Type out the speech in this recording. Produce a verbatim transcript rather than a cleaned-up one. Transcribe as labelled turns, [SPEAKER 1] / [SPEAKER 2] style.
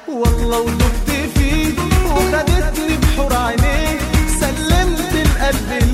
[SPEAKER 1] والله وتبت فيه وخدتني بحور عينيه، سلمت القلب